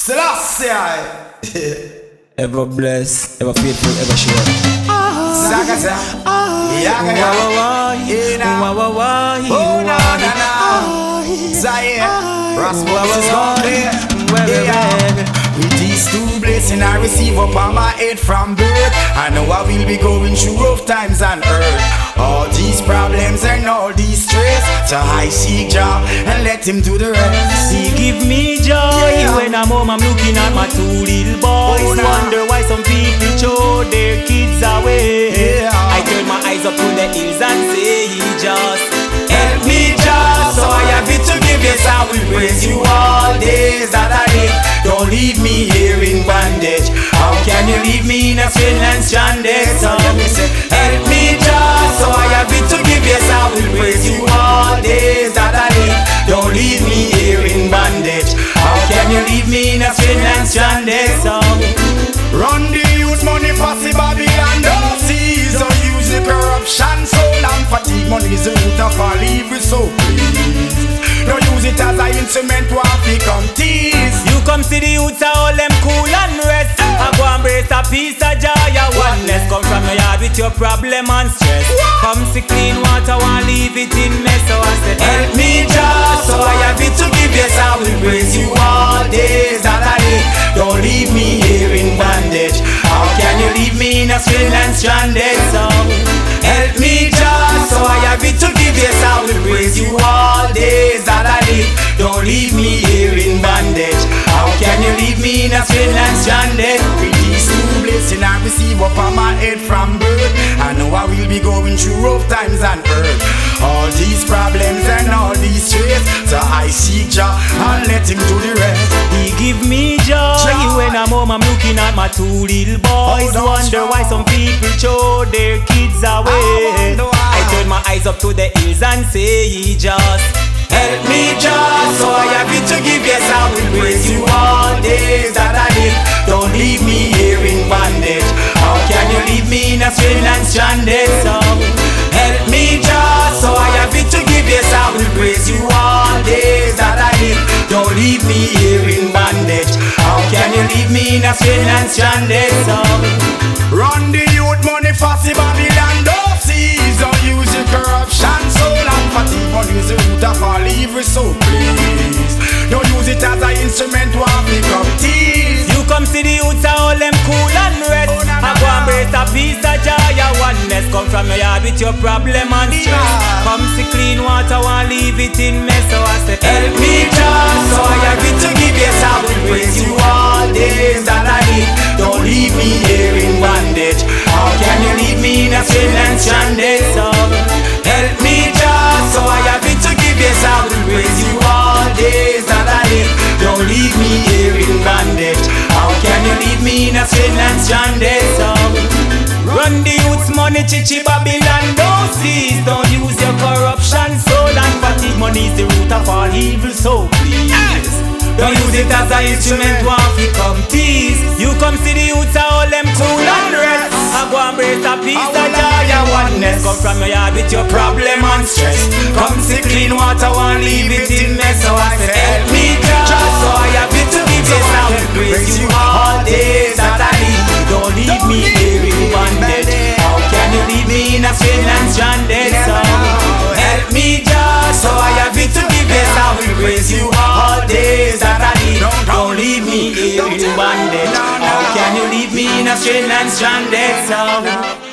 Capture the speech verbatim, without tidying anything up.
Selassie. Ever blessed, ever faithful, ever sure. Zagaza. Yaga yaga. Oh na na na. Zaire. Rasmus is gone there. With these two blessings I receive upon my head from birth, I know I will be going through rough times on earth. All these problems and all these stress, so I seek Jah and let Him do the rest. He give me joy, yeah. When I'm home I'm looking at my two little boys. Oh, nah. Wonder why some people throw their kids away, yeah. I turn my eyes up to the hills and say, He just help me Jah, so I have it to give. Yes, I will praise You all days that I live. Don't leave me here in bondage. How can You leave me in a strange land stranded? So help me Jah, so I have it to give. Yes, I will praise You all days that I live. Don't leave me here in bondage. How can You leave me in a strange land stranded? So run the youth money for the Babylon. Don't seize or use the corruption. So long fatigue money is the root of all evil. So please don't use it as an instrument to have become tease. You come see the youths all them cool and rest. I go embrace a piece of joy and oneness. Come from your yard with your problem and stress. Come see clean water and leave it in mess. So I said help me Jah, so I have it to give. Yes, I will praise You all days that I live. Don't leave me here in bondage. How can You leave me in a strange land stranded? So help me Jah, so I have it to give. Yes, I will praise You all days that I live. Don't leave me here in bondage. How can You leave me in a strange land stranded? With these two blessings I receive upon my head from birth, I know I will be going through rough times on earth. All these problems and all these stress, so I seek Jah and let Him do the rest. He give me joy, joy. When I'm home I'm looking at my two little boys. Oh, wonder why some people throw their kids away. I, I turn my eyes up to the hills and say, He just help me Jah, so I have it to give. Yes, I will praise You all days that I live. Don't leave me here in bondage. How can You leave me in a strange land stranded? So help me Jah, so I have it to give. Yes, I will praise You all days that I live. Don't leave me here in bondage. How can You leave me in a strange land stranded? So run the youth money for the Babylon. Don't seize or use the corruption. So long fatigue money is the root of all evil. So please don't use it as an instrument to have become tease. You come see the youths all them cool and rest. Oh, nah, nah, I go embrace a piece of joy and oneness. Come from your yard with your problem and stress. Yeah. Come see clean water and leave it in mess. So I say help me Jah, so I have it to give. Yes, I will praise You all days that I live. Don't leave me here in bondage. How can You leave me in a strange land stranded? So help me Jah, so I have it to give. Yes, I will praise You all days that I live. Don't leave me here in bondage. How can You leave me in a strange land stranded? So run the youths money, chichi Babylon. Don't cease, don't use your corruption. So and fatigue money is the root of all evil. So please don't use it as an instrument to have it come tease. You come see the youths all them cool and rest. I go embrace a piece of joy and oneness. Come from your yard with your problem and stress. Come see clean water and leave it in mess. So I say help me Jah, so I have it to give. Yes, I will praise You all days that I live. Don't leave me here in bondage. How can You leave me in a strange land stranded? So help me Jah, so I have it to give. Yes, I will praise You all days that I live. Don't leave me here in bondage. How can You leave me in a strange land stranded? So